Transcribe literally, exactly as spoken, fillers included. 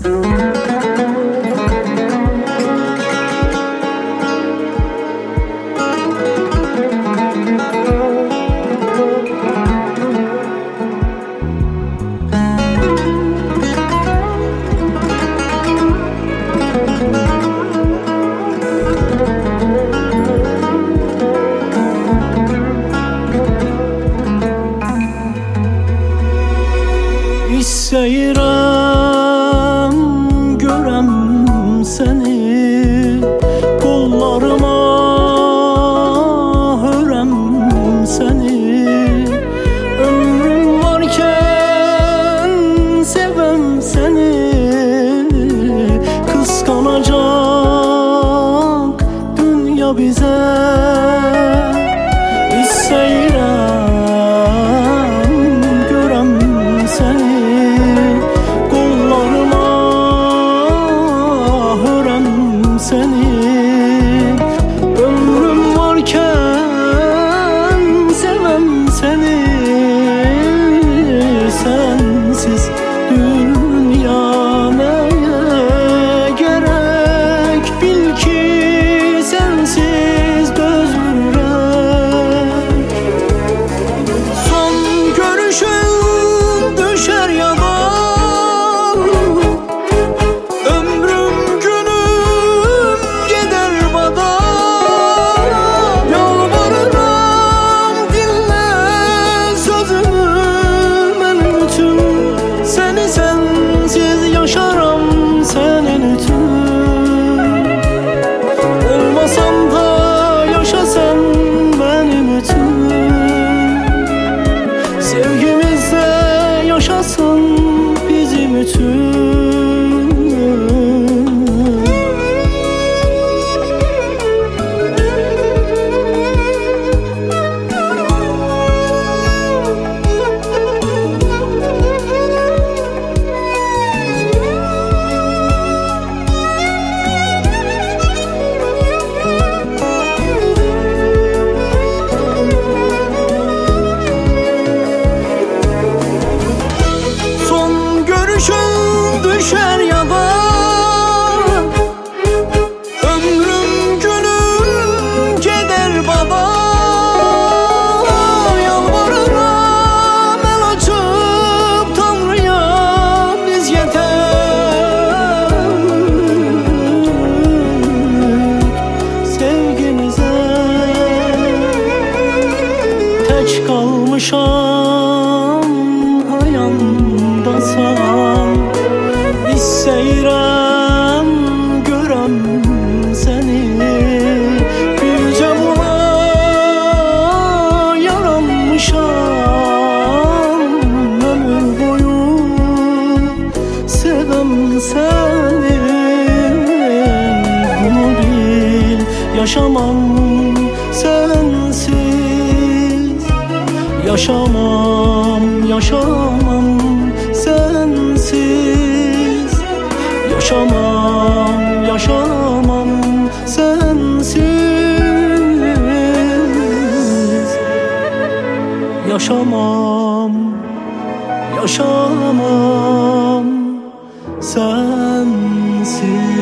İstəyirəm görəm səni, qollarıma hörəm səni. Ömrüm varkən sevəm səni, qısqanacaq dünya bizə. İstəyirəm görəm səni, seni. Ömrüm varken sevem seni. Sensiz dünya neye gerek, bil ki sensiz gözürek. Son görüşün düşer yana, yaşasın bizim üçün. Düşer yana, ömrüm günüm gider baba. Yalvarıram el açıp Tanrı'ya, biz yeter sevgimize. Teç kalmışam hayandasan, İstəyirəm görəm səni. Bircə buna yaranmışam, ömür boyu sevəm səni. Bunu bil, yaşamam sensiz. Yaşamam, yaşamam sensiz. Yaşamam, yaşamam sensiz. Yaşamam, yaşamam sensiz.